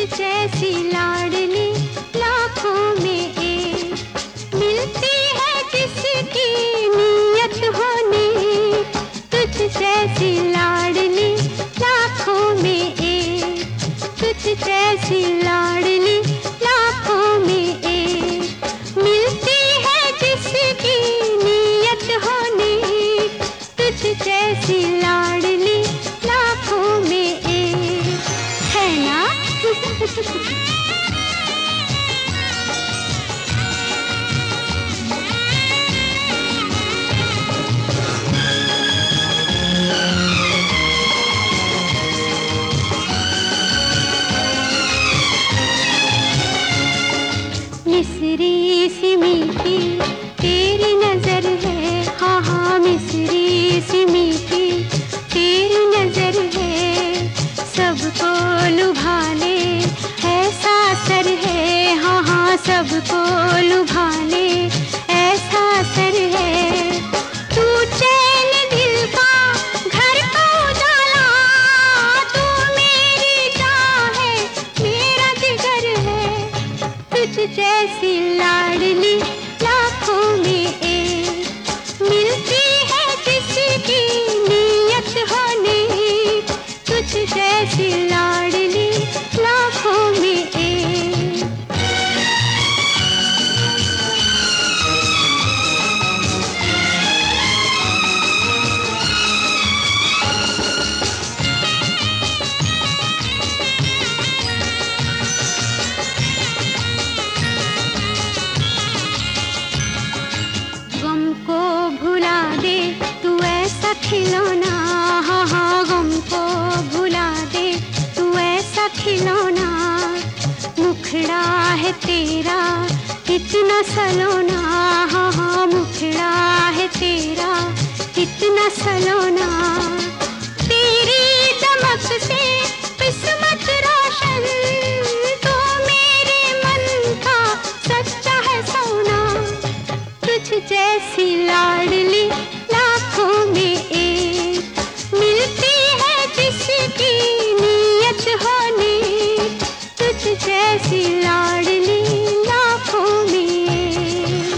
जैसी लाडली लाखों में एक, मिलती है जिसकी नियत होने, तुझ जैसी लाडली लाखों में एक, तुझ जैसी लाडली लाखों में एक, मिलती है जिसकी नियत होने, तुझ जैसी लाडली लाखों में एक, है ना? मिस्री सी मीठी तेरी नजर है, हाँ हाँ मिस्री सी मीठी तेरी नजर है, सबको लुभा ले ऐसा असर है, हाँ हाँ सबको लुभा ले ऐसा असर है, तू चैन दिल का घर का उजाला, तू मेरी जान है मेरा जिगर है, तुझ जैसी लाडली लाखों में एक, मिलती है जिसकी नियत होने, तुझ जैसी लाडली लाखों में एक। गम को भुला दे तू ऐसा खिलौना, हाँ हाँ गम को भुला दे तू ऐसा खिलौना, मुखड़ा है तेरा कितना सलोना, हाँ हाँ मुखड़ा है तेरा कितना सलोना, तेरी चमक से किस्मत रोशन, तो मेरे मन का सच्चा है सोना, तुझ जैसी लाडली लाखों में एक, मिलती है जिसकी नियत होने, तुझ जैसी लाडली लाखों में एक।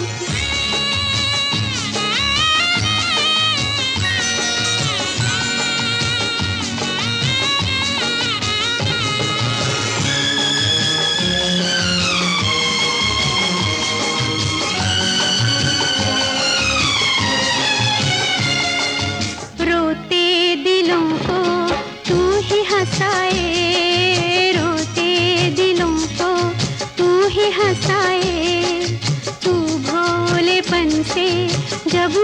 रोते दिलों को तू ही हंसाए, रोते दिलों को तू ही हंसाए, तू भोलेपन से जब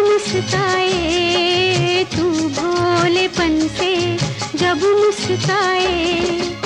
मुस्काए, तू भोलेपन से जब मुस्काए,